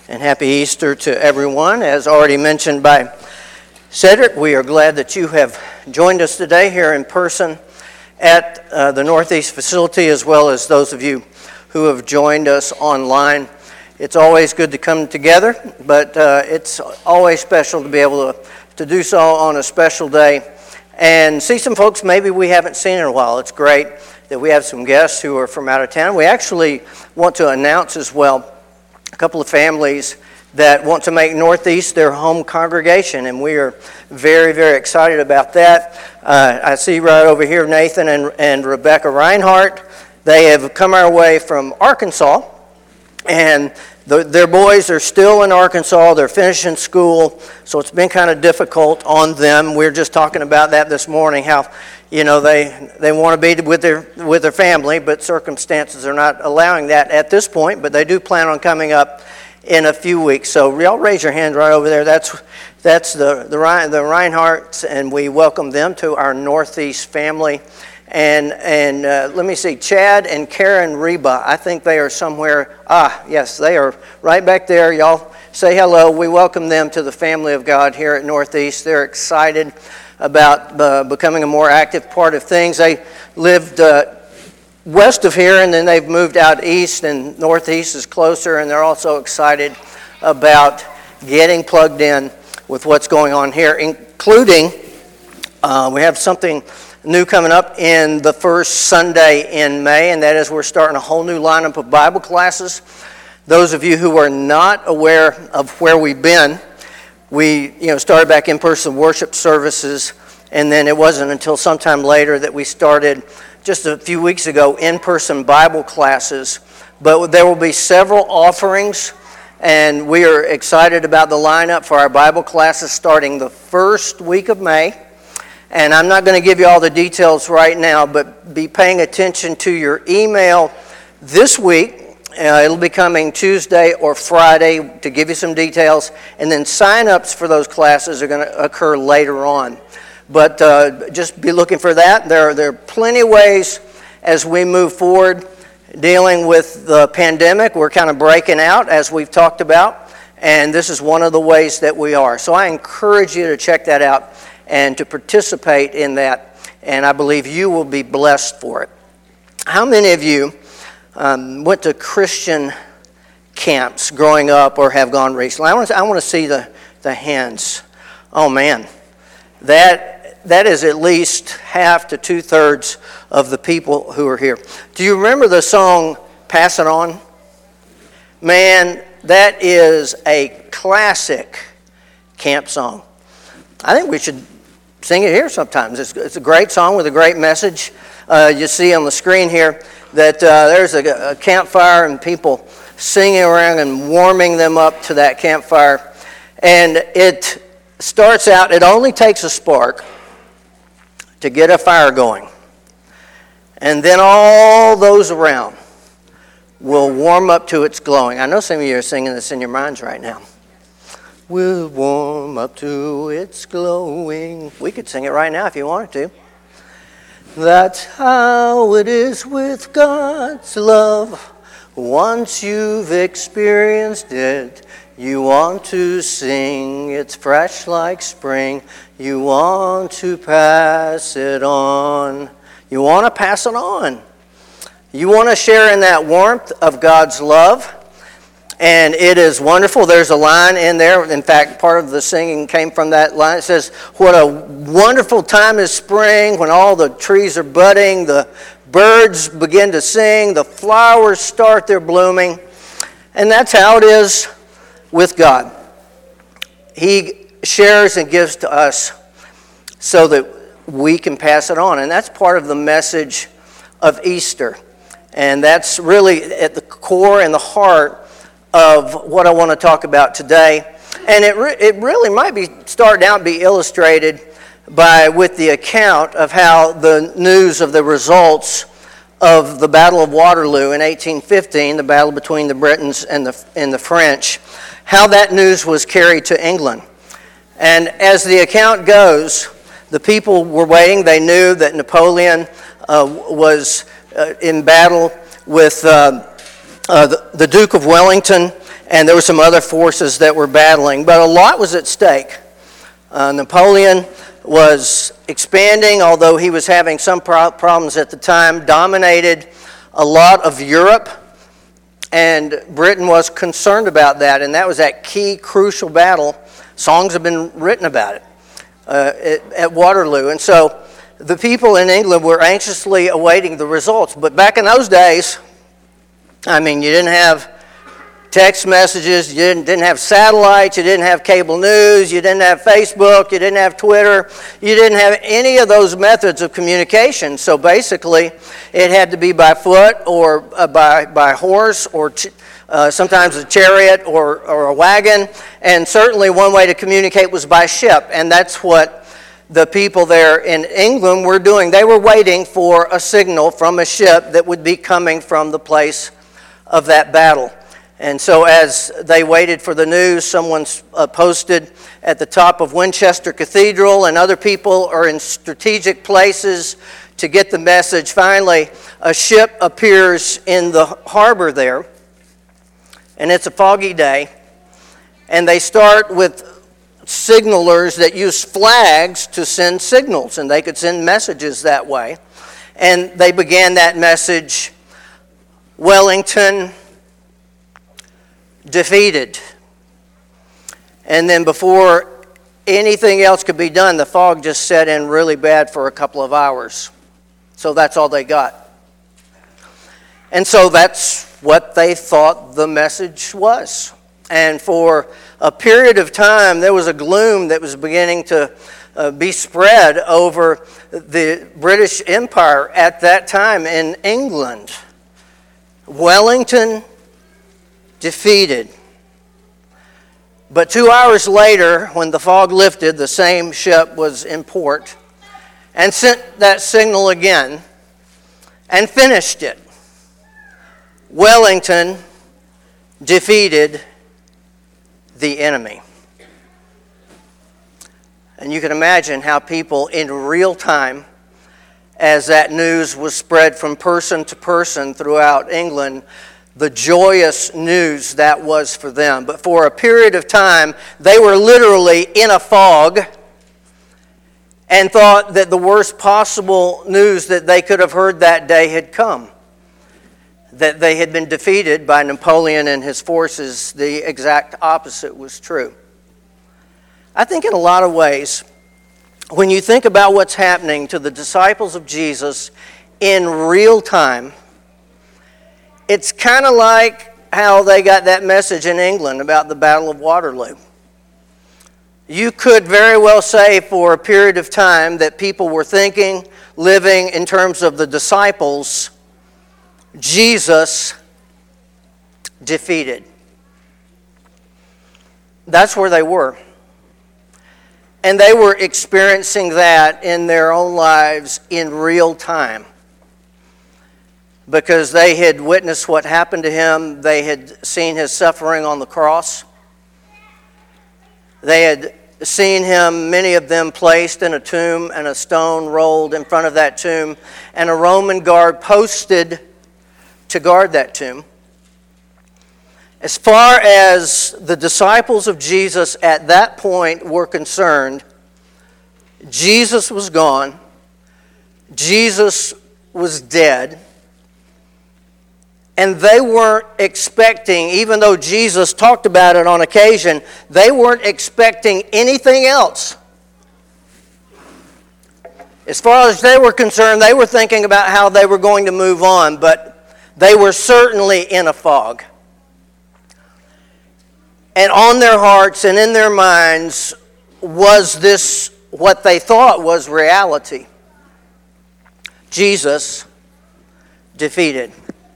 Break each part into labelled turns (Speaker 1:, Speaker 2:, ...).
Speaker 1: And happy Easter to everyone. As already mentioned by Cedric, we are glad that you have joined us today here in person at the Northeast facility, as well as those of you who have joined us online. It's always good to come together, but it's always special to be able to do so on a special day and see some folks maybe we haven't seen in a while. It's great that we have some guests who are from out of town. We actually want to announce as well a couple of families that want to make Northeast their home congregation, and we are very, very excited about that. I see right over here Nathan and Rebecca Reinhardt. They have come our way from Arkansas, and their boys are still in Arkansas. They're finishing school, so it's been kind of difficult on them. We were just talking about that this morning, how they want to be with their family, but circumstances are not allowing that at this point. But they do plan on coming up in a few weeks. So y'all raise your hand right over there. That's the Reinhardts, and we welcome them to our Northeast family. And let me see, Chad and Karen Reba. I think they are somewhere. Yes, they are right back there. Y'all say hello. We welcome them to the family of God here at Northeast. They're excited about becoming a more active part of things. They lived west of here, and then they've moved out east, and Northeast is closer, and they're also excited about getting plugged in with what's going on here, including we have something new coming up in the first Sunday in May, and that is we're starting a whole new lineup of Bible classes. Those of you who are not aware of where we've been, we started back in-person worship services, and then it wasn't until sometime later that we started just a few weeks ago in-person Bible classes. But there will be several offerings, and we are excited about the lineup for our Bible classes starting the first week of May. And I'm not going to give you all the details right now, but be paying attention to your email this week. It'll be coming Tuesday or Friday to give you some details, and then sign-ups for those classes are going to occur later on. But just be looking for that. There are plenty of ways as we move forward dealing with the pandemic. We're kind of breaking out, as we've talked about, and this is one of the ways that we are. So I encourage you to check that out and to participate in that, and I believe you will be blessed for it. How many of you went to Christian camps growing up or have gone recently? I want to see the hands. Oh man, that is at least half to two-thirds of the people who are here. Do you remember the song "Pass It On"? Man, that is a classic camp song. I think we should sing it here sometimes. It's a great song with a great message. You see on the screen here that there's a campfire and people singing around and warming them up to that campfire. And it starts out, it only takes a spark to get a fire going. And then all those around will warm up to its glowing. I know some of you are singing this in your minds right now. Will warm up to its glowing. We could sing it right now if you wanted to. That's how it is with God's love. Once you've experienced it, you want to sing. It's fresh like spring. You want to pass it on. You want to pass it on. You want to share in that warmth of God's love. And it is wonderful. There's a line in there. In fact, part of the singing came from that line. It says, "What a wonderful time is spring, when all the trees are budding, the birds begin to sing, the flowers start their blooming." And that's how it is with God. He shares and gives to us so that we can pass it on. And that's part of the message of Easter. And that's really at the core and the heart of what I want to talk about today. And it really might be started out be illustrated with the account of how the news of the results of the Battle of Waterloo in 1815, the battle between the Britons and the French, how that news was carried to England. And as the account goes, the people were waiting. They knew that Napoleon was in battle with the Duke of Wellington, and there were some other forces that were battling, but a lot was at stake. Napoleon was expanding, although he was having some problems at the time, dominated a lot of Europe, and Britain was concerned about that, and that was that key, crucial battle. Songs have been written about it at Waterloo, and so the people in England were anxiously awaiting the results. But back in those days, I mean, you didn't have text messages, you didn't have satellites, you didn't have cable news, you didn't have Facebook, you didn't have Twitter, you didn't have any of those methods of communication. So basically, it had to be by foot or by horse or sometimes a chariot or a wagon. And certainly one way to communicate was by ship. And that's what the people there in England were doing. They were waiting for a signal from a ship that would be coming from the place of that battle. And so as they waited for the news, someone posted at the top of Winchester Cathedral, and other people are in strategic places to get the message. Finally, a ship appears in the harbor there, and it's a foggy day, and they start with signalers that use flags to send signals, and they could send messages that way. And they began that message, Wellington defeated. And then before anything else could be done, the fog just set in really bad for a couple of hours. So that's all they got. And so that's what they thought the message was. And for a period of time, there was a gloom that was beginning to be spread over the British Empire at that time in England. Wellington defeated. But 2 hours later, when the fog lifted, the same ship was in port and sent that signal again and finished it. Wellington defeated the enemy. And you can imagine how people in real time, as that news was spread from person to person throughout England, the joyous news that was for them. But for a period of time, they were literally in a fog and thought that the worst possible news that they could have heard that day had come. That they had been defeated by Napoleon and his forces. The exact opposite was true. I think in a lot of ways, when you think about what's happening to the disciples of Jesus in real time, it's kind of like how they got that message in England about the Battle of Waterloo. You could very well say for a period of time that people were thinking, living in terms of the disciples, Jesus defeated. That's where they were. And they were experiencing that in their own lives in real time. Because they had witnessed what happened to him. They had seen his suffering on the cross. They had seen him, many of them, placed in a tomb and a stone rolled in front of that tomb, and a Roman guard posted to guard that tomb. As far as the disciples of Jesus at that point were concerned, Jesus was gone. Jesus was dead. And they weren't expecting, even though Jesus talked about it on occasion, they weren't expecting anything else. As far as they were concerned, they were thinking about how they were going to move on, but they were certainly in a fog. And on their hearts and in their minds was this what they thought was reality. Jesus defeated.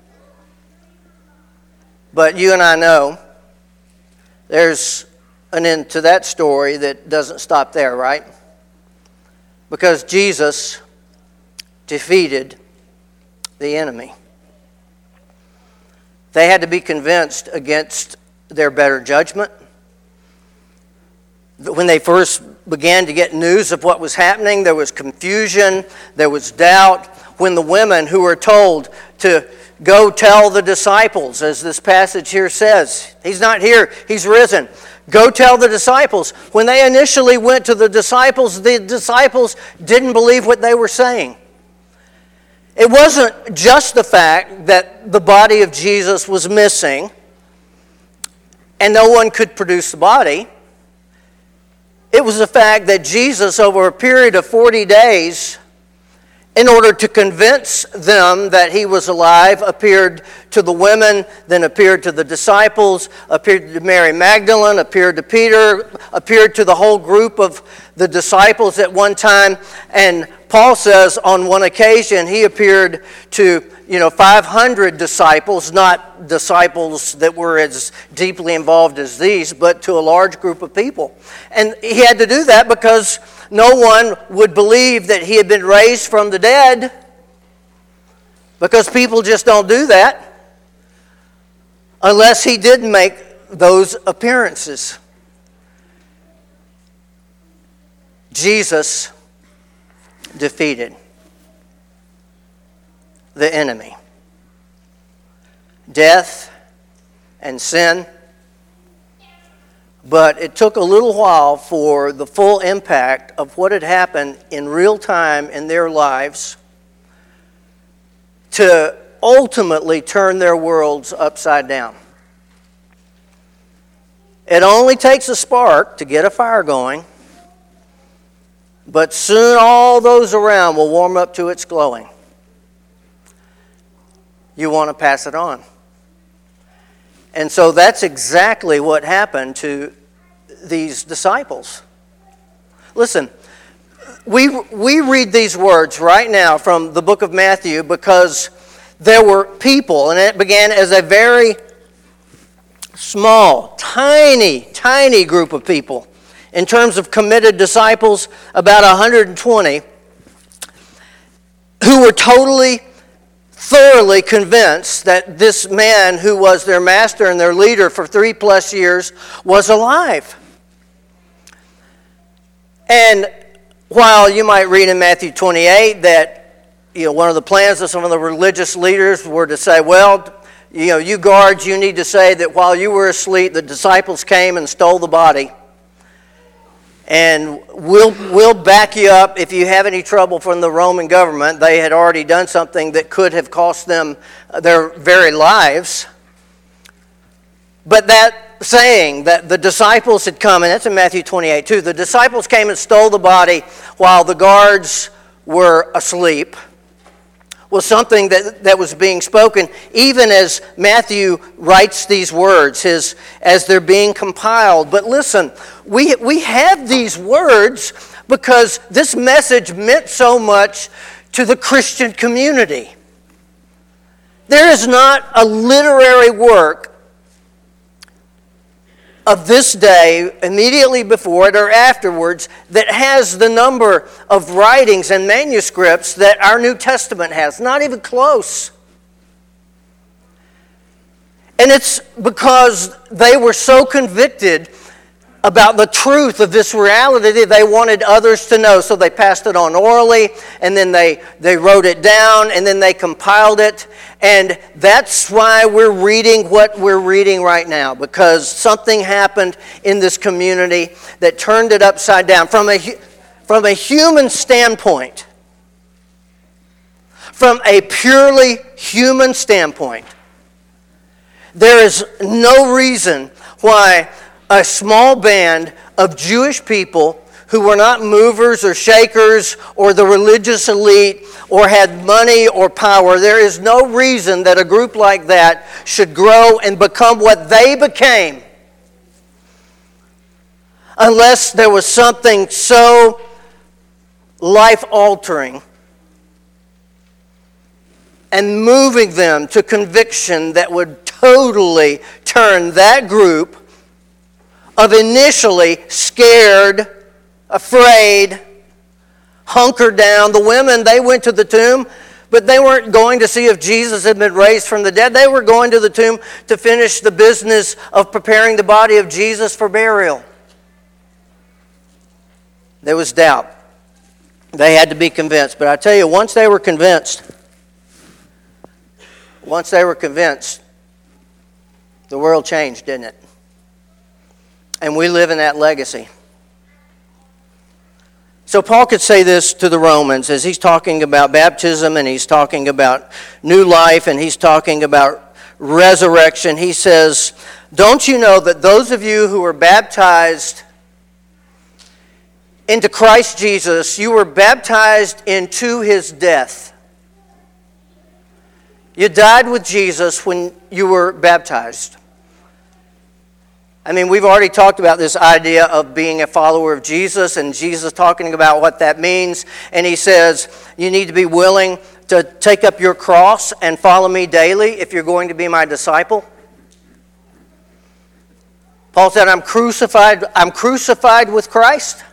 Speaker 1: But you and I know there's an end to that story that doesn't stop there, right? Because Jesus defeated the enemy. They had to be convinced against their better judgment. When they first began to get news of what was happening, there was confusion, there was doubt. When the women who were told to go tell the disciples, as this passage here says. He's not here, he's risen. Go tell the disciples. When they initially went to the disciples didn't believe what they were saying. It wasn't just the fact that the body of Jesus was missing and no one could produce the body. It was the fact that Jesus, over a period of 40 days, in order to convince them that he was alive, appeared to the women, then appeared to the disciples, appeared to Mary Magdalene, appeared to Peter, appeared to the whole group of the disciples at one time. And Paul says on one occasion he appeared to 500 disciples, not disciples that were as deeply involved as these, but to a large group of people. And he had to do that because no one would believe that he had been raised from the dead, because people just don't do that unless he did make those appearances. Jesus defeated the enemy, death and sin. But it took a little while for the full impact of what had happened in real time in their lives to ultimately turn their worlds upside down. It only takes a spark to get a fire going, but soon all those around will warm up to its glowing. You want to pass it on. And so that's exactly what happened to these disciples. Listen, we read these words right now from the book of Matthew because there were people, and it began as a very small, tiny group of people. In terms of committed disciples, about 120 who were thoroughly convinced that this man who was their master and their leader for 3+ years was alive. And while you might read in Matthew 28 that one of the plans of some of the religious leaders were to say, well, you guards, you need to say that while you were asleep, the disciples came and stole the body. And we'll back you up if you have any trouble from the Roman government. They had already done something that could have cost them their very lives. But that saying that the disciples had come, and that's in Matthew 28 too, the disciples came and stole the body while the guards were asleep, was something that was being spoken even as Matthew writes these words as they're being compiled. But listen, we have these words because this message meant so much to the Christian community. There is not a literary work of this day, immediately before it or afterwards, that has the number of writings and manuscripts that our New Testament has. Not even close. And it's because they were so convicted about the truth of this reality that they wanted others to know. So they passed it on orally, and then they wrote it down, and then they compiled it. And that's why we're reading what we're reading right now, because something happened in this community that turned it upside down. From a human standpoint, from a purely human standpoint, there is no reason why a small band of Jewish people who were not movers or shakers or the religious elite or had money or power, there is no reason that a group like that should grow and become what they became unless there was something so life-altering and moving them to conviction that would totally turn that group of initially scared, afraid, hunkered down. The women, they went to the tomb, but they weren't going to see if Jesus had been raised from the dead. They were going to the tomb to finish the business of preparing the body of Jesus for burial. There was doubt. They had to be convinced. But I tell you, once they were convinced, once they were convinced, the world changed, didn't it? And we live in that legacy. So Paul could say this to the Romans as he's talking about baptism and he's talking about new life and he's talking about resurrection. He says, don't you know that those of you who were baptized into Christ Jesus, you were baptized into his death. You died with Jesus when you were baptized. I mean, we've already talked about this idea of being a follower of Jesus and Jesus talking about what that means. And he says, you need to be willing to take up your cross and follow me daily if you're going to be my disciple. Paul said, I'm crucified with Christ.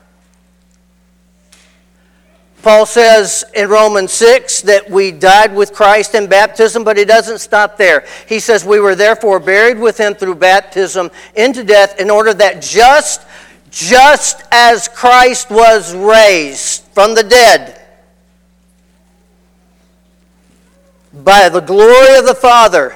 Speaker 1: Paul says in Romans 6 that we died with Christ in baptism, but he doesn't stop there. He says we were therefore buried with him through baptism into death in order that just as Christ was raised from the dead by the glory of the Father,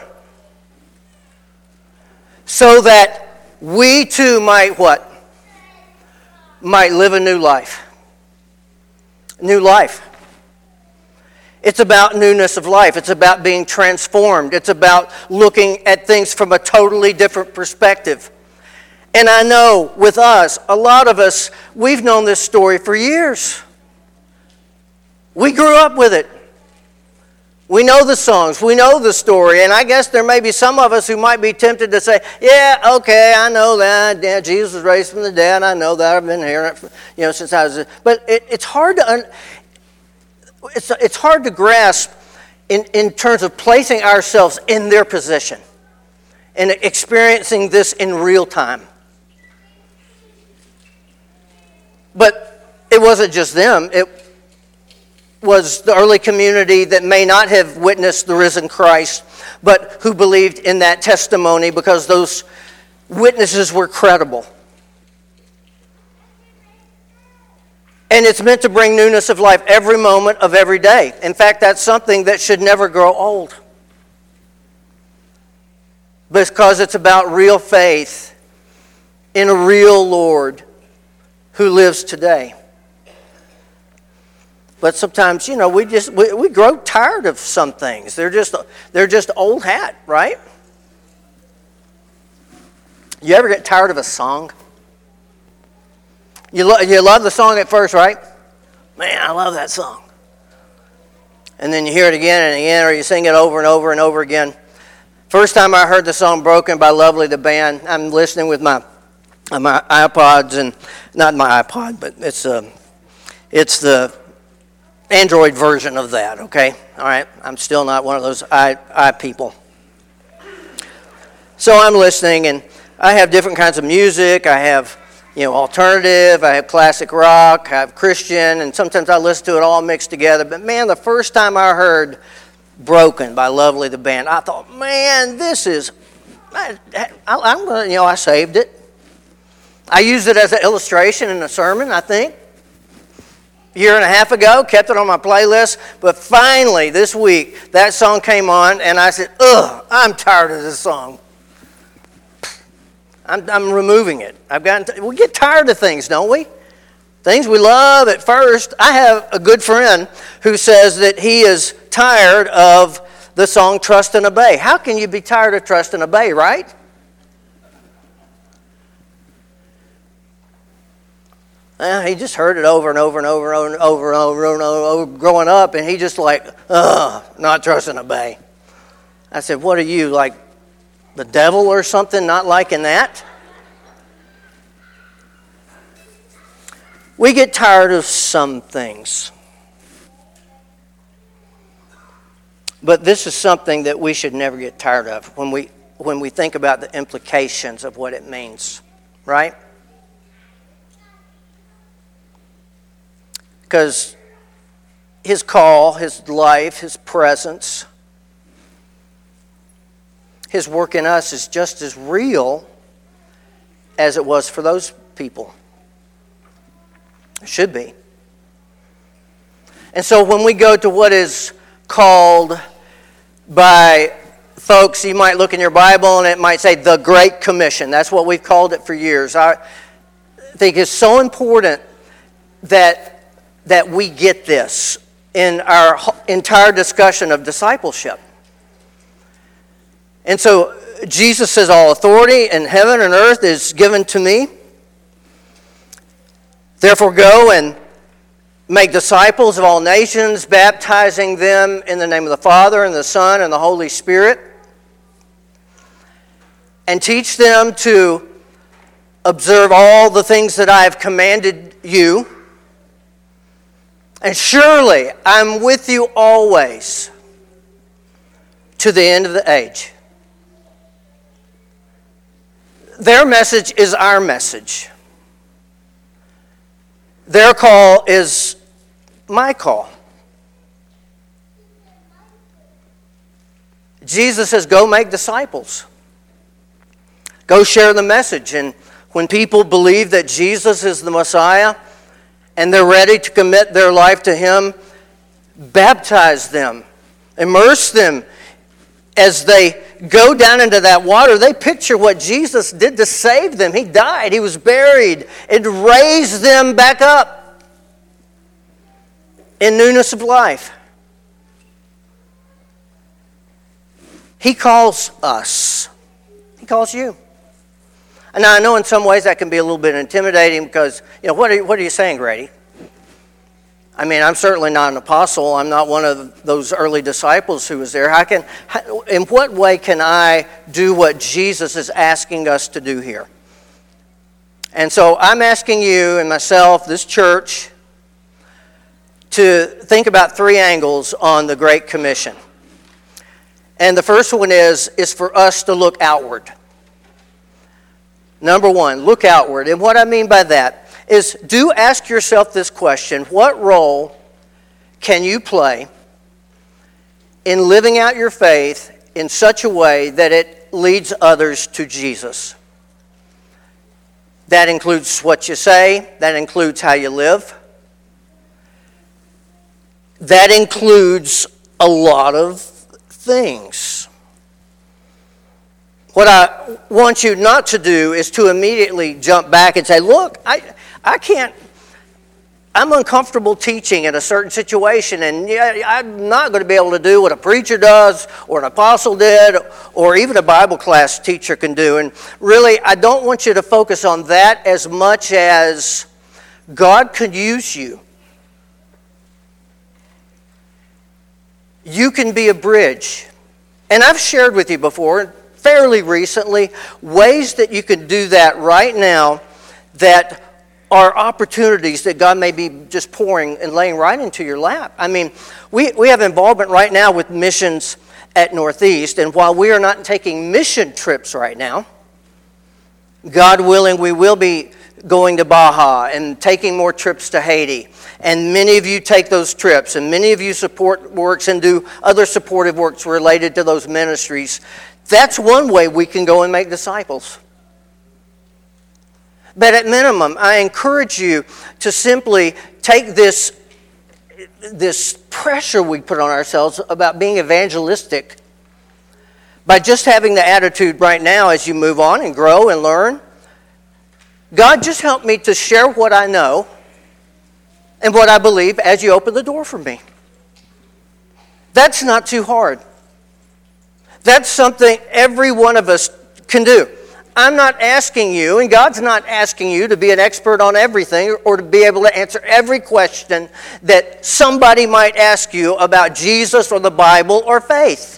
Speaker 1: so that we too might what? Might live a new life. New life. It's about newness of life. It's about being transformed. It's about looking at things from a totally different perspective. And I know with us, a lot of us, we've known this story for years. We grew up with it. We know the songs. We know the story. And I guess there may be some of us who might be tempted to say, yeah, okay, I know that. Yeah, Jesus was raised from the dead. I know that. I've been hearing it since I was... But it's hard to... It's hard to grasp in terms of placing ourselves in their position and experiencing this in real time. But it wasn't just them. It was the early community that may not have witnessed the risen Christ, but who believed in that testimony because those witnesses were credible. And it's meant to bring newness of life every moment of every day. In fact, that's something that should never grow old. Because it's about real faith in a real Lord who lives today. But sometimes, we grow tired of some things. They're just old hat, right? You ever get tired of a song? You love the song at first, right? Man, I love that song. And then you hear it again and again, or you sing it over and over and over again. First time I heard the song Broken by Lovely the band, I'm listening with my iPods, and not my iPod, but it's the Android version of that, okay? All right, I'm still not one of those i people. So I'm listening, and I have different kinds of music. I have, alternative, I have classic rock, I have Christian, and sometimes I listen to it all mixed together. But man, the first time I heard Broken by Lovely the band, I thought, man, this is, I saved it. I used it as an illustration in a sermon, I think. A year and a half ago, kept it on my playlist, but finally this week, that song came on, and I said, I'm tired of this song. I'm removing it. We get tired of things, don't we? Things we love at first. I have a good friend who says that he is tired of the song Trust and Obey. How can you be tired of Trust and Obey, right? He just heard it over and over and over and over and over and over growing up, and he just not trust and obey. I said, what are you, like the devil or something, not liking that? We get tired of some things. But this is something that we should never get tired of when we think about the implications of what it means, right? Because his call, his life, his presence, his work in us is just as real as it was for those people. It should be. And so when we go to what is called by folks, you might look in your Bible and it might say the Great Commission. That's what we've called it for years. I think it's so important that we get this in our entire discussion of discipleship. And so Jesus says, all authority in heaven and earth is given to me. Therefore go and make disciples of all nations, baptizing them in the name of the Father and the Son and the Holy Spirit, and teach them to observe all the things that I have commanded you. And surely I'm with you always to the end of the age. Their message is our message. Their call is my call. Jesus says, go make disciples. Go share the message. And when people believe that Jesus is the Messiah and they're ready to commit their life to Him, baptize them, immerse them. As they go down into that water, they picture what Jesus did to save them. He died, He was buried, and raised them back up in newness of life. He calls us. He calls you. And now I know in some ways that can be a little bit intimidating because, what are you saying, Grady? I mean, I'm certainly not an apostle. I'm not one of those early disciples who was there. In what way can I do what Jesus is asking us to do here? And so I'm asking you and myself, this church, to think about three angles on the Great Commission. And the first one is for us to look outward. Number one, look outward. And what I mean by that is do ask yourself this question: what role can you play in living out your faith in such a way that it leads others to Jesus? That includes what you say. That includes how you live. That includes a lot of things. What I want you not to do is to immediately jump back and say, look, I can't, I'm uncomfortable teaching in a certain situation, and I'm not going to be able to do what a preacher does or an apostle did or even a Bible class teacher can do. And really, I don't want you to focus on that as much as God could use you. You can be a bridge. And I've shared with you before, fairly recently, ways that you can do that right now that are opportunities that God may be just pouring and laying right into your lap. I mean, we have involvement right now with missions at Northeast, and while we are not taking mission trips right now, God willing, we will be going to Baja and taking more trips to Haiti. And many of you take those trips, and many of you support works and do other supportive works related to those ministries. That's one way we can go and make disciples. But at minimum, I encourage you to simply take this pressure we put on ourselves about being evangelistic by just having the attitude right now as you move on and grow and learn. God, just help me to share what I know and what I believe as you open the door for me. That's not too hard. That's something every one of us can do. I'm not asking you, and God's not asking you to be an expert on everything or to be able to answer every question that somebody might ask you about Jesus or the Bible or faith.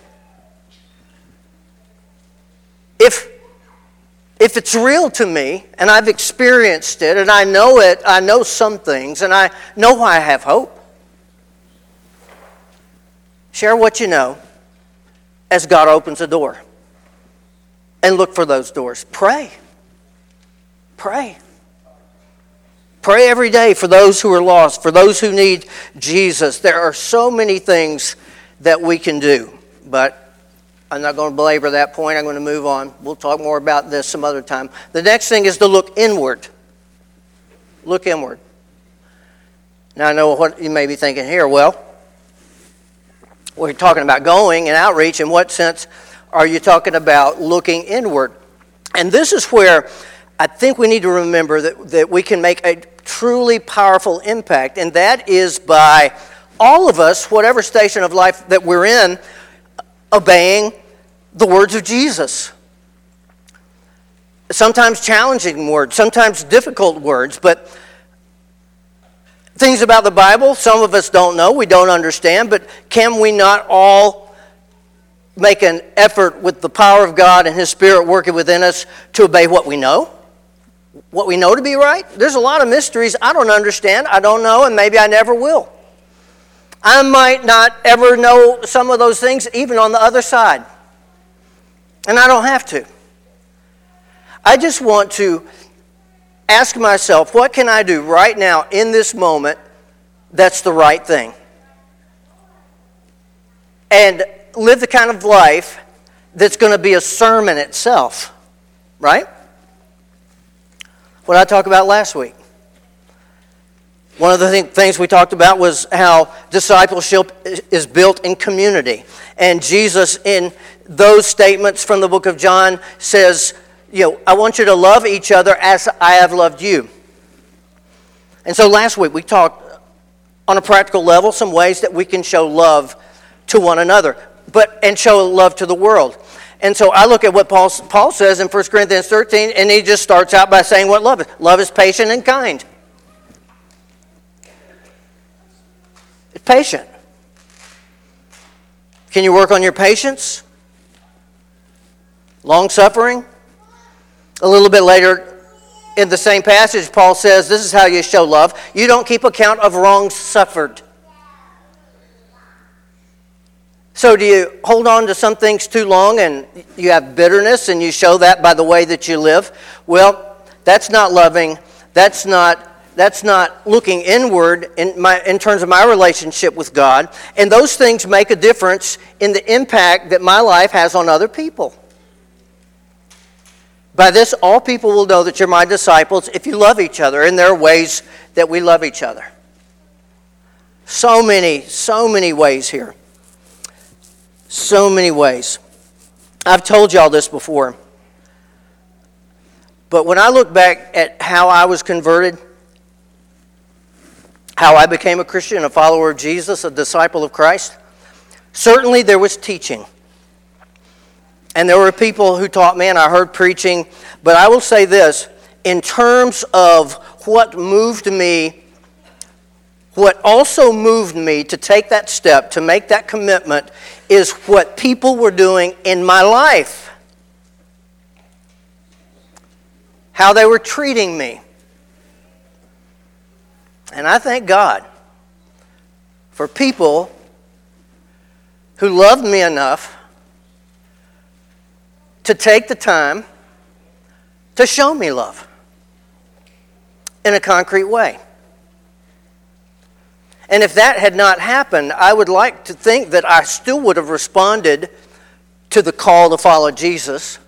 Speaker 1: If it's real to me, and I've experienced it, and I know some things, and I know why I have hope, share what you know as God opens a door. And look for those doors. Pray. Pray. Pray every day for those who are lost, for those who need Jesus. There are so many things that we can do, but I'm not going to belabor that point. I'm going to move on. We'll talk more about this some other time. The next thing is to look inward. Look inward. Now I know what you may be thinking here. Well, we're talking about going and outreach. In what sense Are you talking about looking inward? And this is where I think we need to remember that we can make a truly powerful impact, and that is by all of us, whatever station of life that we're in, obeying the words of Jesus. Sometimes challenging words, sometimes difficult words, but things about the Bible some of us don't know, we don't understand, but can we not all make an effort with the power of God and His Spirit working within us to obey what we know? What we know to be right? There's a lot of mysteries I don't understand, I don't know, and maybe I never will. I might not ever know some of those things even on the other side. And I don't have to. I just want to ask myself, what can I do right now in this moment that's the right thing? And live the kind of life that's going to be a sermon itself, right? What did I talk about last week? One of the things we talked about was how discipleship is built in community. And Jesus, in those statements from the book of John, says, I want you to love each other as I have loved you. And so last week we talked on a practical level some ways that we can show love to one another, and show love to the world. And so I look at what Paul says in 1 Corinthians 13, and he just starts out by saying what love is. Love is patient and kind. It's patient. Can you work on your patience? Long-suffering? A little bit later in the same passage, Paul says, this is how you show love. You don't keep account of wrongs suffered. So do you hold on to some things too long and you have bitterness and you show that by the way that you live? Well, that's not loving. That's not looking inward in terms of my relationship with God. And those things make a difference in the impact that my life has on other people. By this, all people will know that you're my disciples if you love each other. And there are ways that we love each other. So many ways here. So many ways. I've told y'all this before. But when I look back at how I was converted, how I became a Christian, a follower of Jesus, a disciple of Christ, certainly there was teaching. And there were people who taught me, and I heard preaching. But I will say this, in terms of what moved me, what also moved me to take that step, to make that commitment, is what people were doing in my life. How they were treating me. And I thank God for people who loved me enough to take the time to show me love in a concrete way. And if that had not happened, I would like to think that I still would have responded to the call to follow Jesus.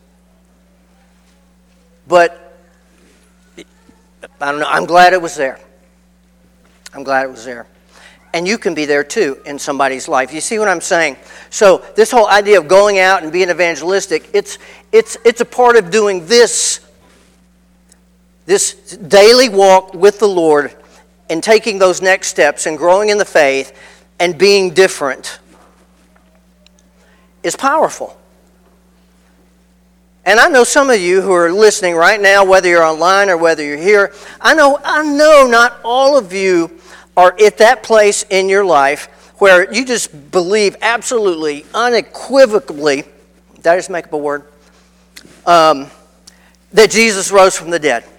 Speaker 1: But I don't know, I'm glad it was there. I'm glad it was there. And you can be there too in somebody's life. You see what I'm saying? So this whole idea of going out and being evangelistic, it's a part of doing this daily walk with the Lord and taking those next steps and growing in the faith and being different is powerful. And I know some of you who are listening right now, whether you're online or whether you're here, I know not all of you are at that place in your life where you just believe absolutely, unequivocally, did I just make up a word? That Jesus rose from the dead.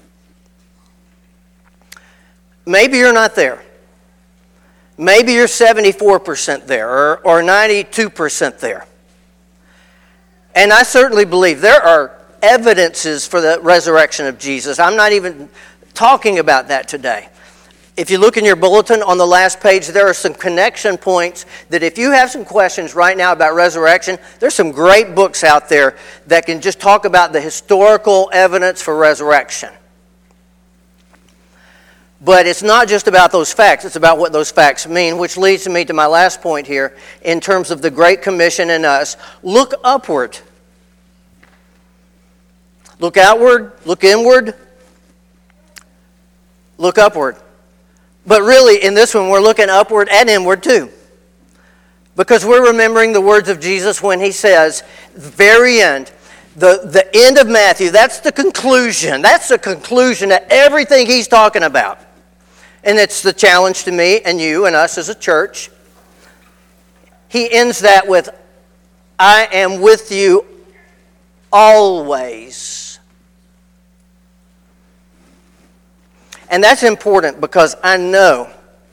Speaker 1: Maybe you're not there. Maybe you're 74% there or 92% there. And I certainly believe there are evidences for the resurrection of Jesus. I'm not even talking about that today. If you look in your bulletin on the last page, there are some connection points that if you have some questions right now about resurrection, there's some great books out there that can just talk about the historical evidence for resurrection. But it's not just about those facts, it's about what those facts mean, which leads me to my last point here in terms of the Great Commission in us. Look upward. Look outward, look inward, look upward. But really, in this one, we're looking upward and inward too. Because we're remembering the words of Jesus when he says, very end, the end of Matthew, that's the conclusion. That's the conclusion to everything he's talking about. And it's the challenge to me and you and us as a church. He ends that with, I am with you always. And that's important because I know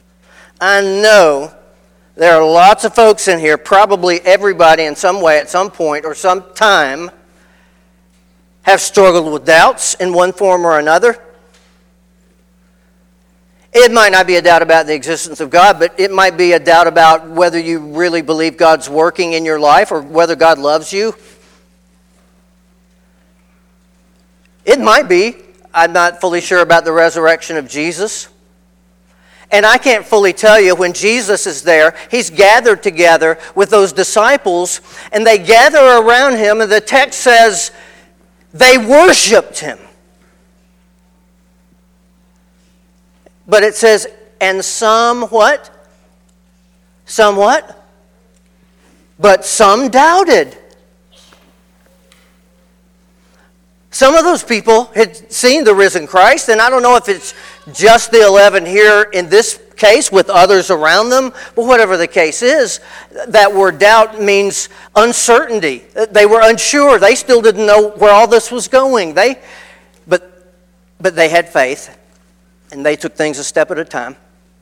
Speaker 1: there are lots of folks in here, probably everybody in some way at some point or some time, have struggled with doubts in one form or another. It might not be a doubt about the existence of God, but it might be a doubt about whether you really believe God's working in your life or whether God loves you. It might be. I'm not fully sure about the resurrection of Jesus. And I can't fully tell you, when Jesus is there, he's gathered together with those disciples, and they gather around him, and the text says they worshiped him. But it says, and some what? Some what? But some doubted. Some of those people had seen the risen Christ, and I don't know if it's just the 11 here in this case with others around them, but whatever the case is, that word doubt means uncertainty. They were unsure. They still didn't know where all this was going. But they had faith, and they took things a step at a time.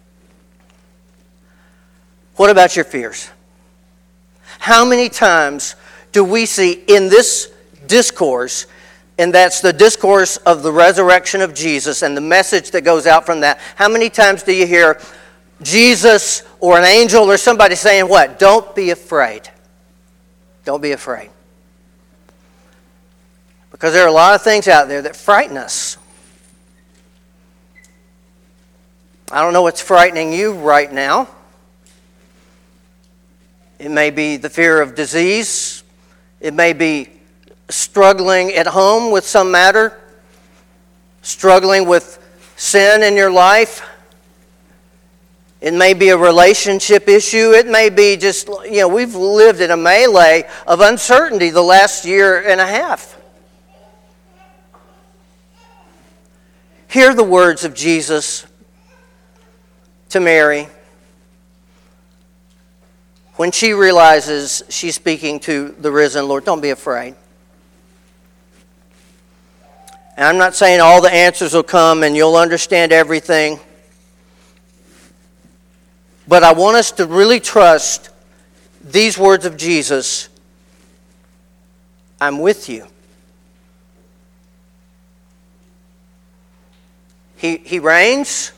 Speaker 1: What about your fears? How many times do we see in this discourse, and that's the discourse of the resurrection of Jesus and the message that goes out from that, how many times do you hear Jesus or an angel or somebody saying what? Don't be afraid. Don't be afraid. Because there are a lot of things out there that frighten us. I don't know what's frightening you right now. It may be the fear of disease. It may be struggling at home with some matter. Struggling with sin in your life. It may be a relationship issue. It may be just, we've lived in a melee of uncertainty the last year and a half. Hear the words of Jesus to Mary when she realizes she's speaking to the risen Lord. Don't be afraid. And I'm not saying all the answers will come and you'll understand everything. But I want us to really trust these words of Jesus. I'm with you. He reigns.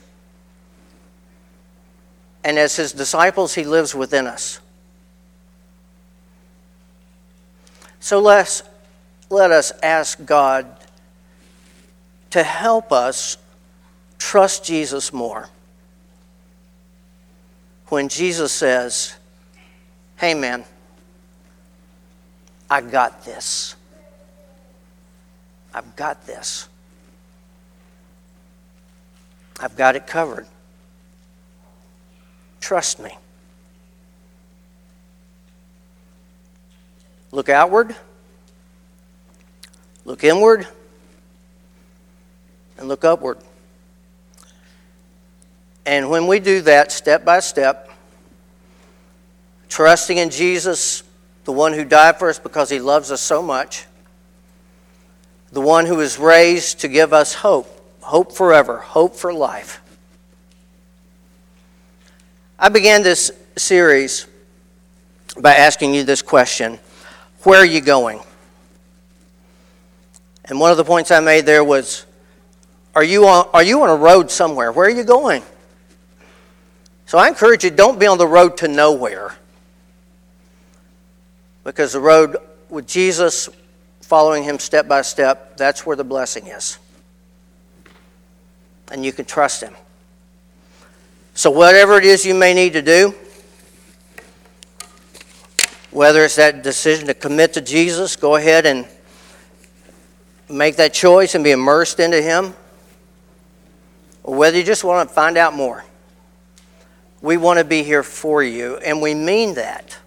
Speaker 1: And as his disciples, he lives within us. So let us ask God to help us trust Jesus more. When Jesus says, hey man, I got this. I've got this. I've got it covered. Trust me. Look outward, look inward, and look upward. And when we do that step by step, trusting in Jesus, the one who died for us because he loves us so much, the one who is raised to give us hope, hope forever, hope for life. I began this series by asking you this question: where are you going? And one of the points I made there was, are you on a road somewhere? Where are you going? So I encourage you, don't be on the road to nowhere. Because the road with Jesus, following him step by step, that's where the blessing is. And you can trust him. So whatever it is you may need to do, whether it's that decision to commit to Jesus, go ahead and make that choice and be immersed into Him, or whether you just want to find out more. We want to be here for you, and we mean that.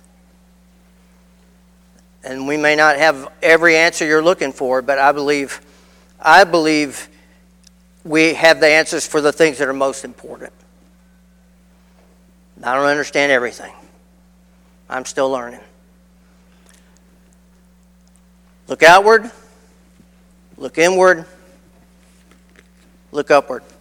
Speaker 1: And we may not have every answer you're looking for, but I believe we have the answers for the things that are most important. I don't understand everything. I'm still learning. Look outward, look inward, look upward.